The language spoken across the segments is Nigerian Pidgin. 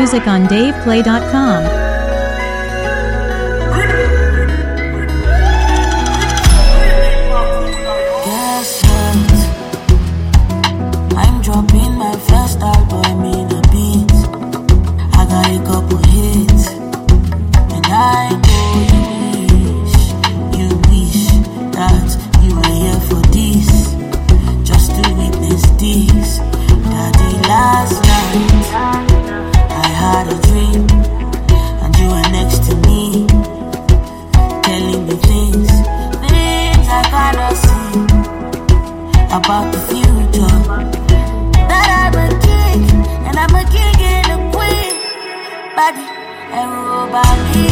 music on DavePlay.com. Guess what? I'm dropping my first album in a beat. I got a couple hits, and I know you wish that you were here for this, just to witness this. Daddy, last night I had a dream, and you were next to me, telling me things I cannot see about the future. That I'm a king, and I'm a king and a queen. Body, everybody,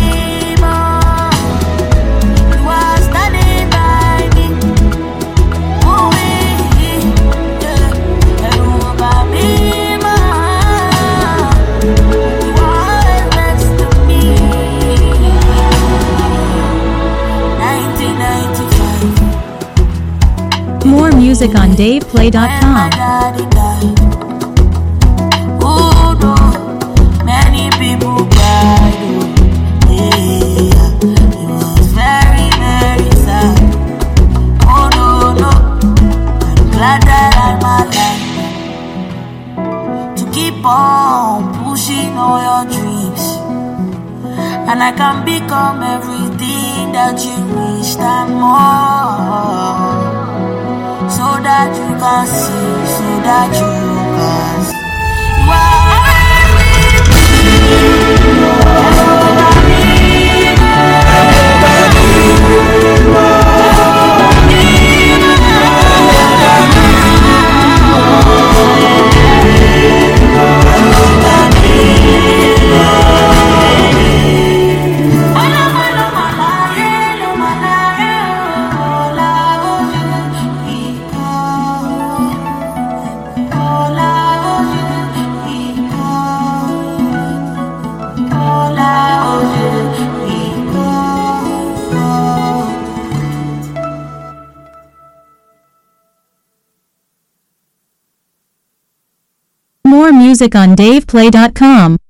you are standing by me. Ooh, yeah, everybody, you are next to me. 1995. More music on DavePlay.com. Oh no, many people cried. Yeah, it was very, very sad. Oh no, I'm glad that I'm alive to keep on pushing all your dreams, and I can become everything that you wished and more. So that you can see, so that you can see. More music on DavePlay.com.